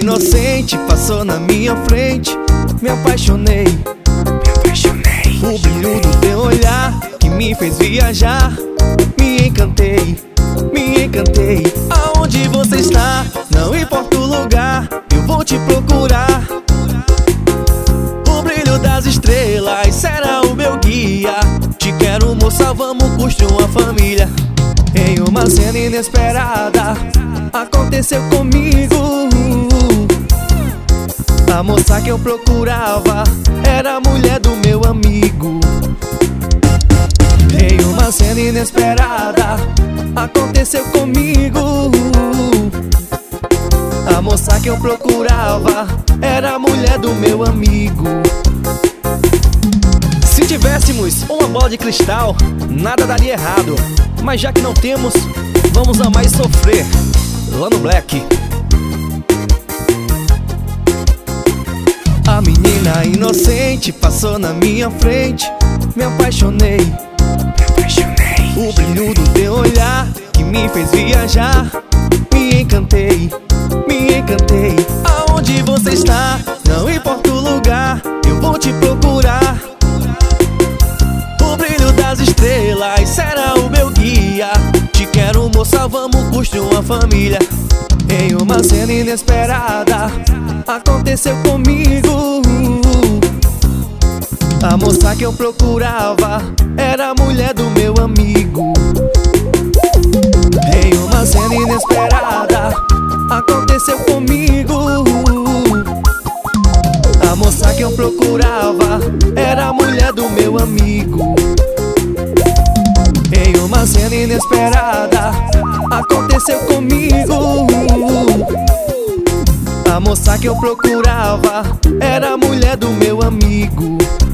inocente passou na minha frente. Me apaixonei. O brilho do teu olhar que me fez viajar. Me encantei. Aonde você está? Não importa o lugar, eu vou te procurar. O brilho das estrelas será o meu guia. Te quero, moça, vamos construir uma família. Em uma cena inesperada aconteceu comigo. A moça que eu procurava era a mulher do meu amigo. Em uma cena inesperada aconteceu comigo. A moça que eu procurava era a mulher do meu amigo. Se tivéssemos uma bola de cristal, nada daria errado. Mas já que não temos, vamos amar e sofrer. Lá no Black. A menina inocente passou na minha frente. Me apaixonei. O brilho do teu olhar que me fez viajar. Me encantei. Aonde você está? Não importa o lugar, eu vou te procurar. O brilho das estrelas será o meu guia. Te quero, moça, vamos construir uma família. Em uma cena inesperada aconteceu comigo. A moça que eu procurava era a mulher do meu amigo. Em uma cena inesperada aconteceu comigo. A moça que eu procurava era a mulher do meu amigo. Em uma cena inesperada aconteceu comigo. A moça que eu procurava era a mulher do meu amigo.